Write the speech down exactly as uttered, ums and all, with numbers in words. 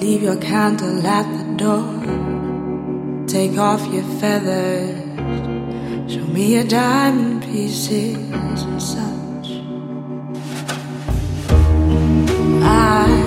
leave your candle at the door. Take off your feathers, show me your diamond pieces and such. I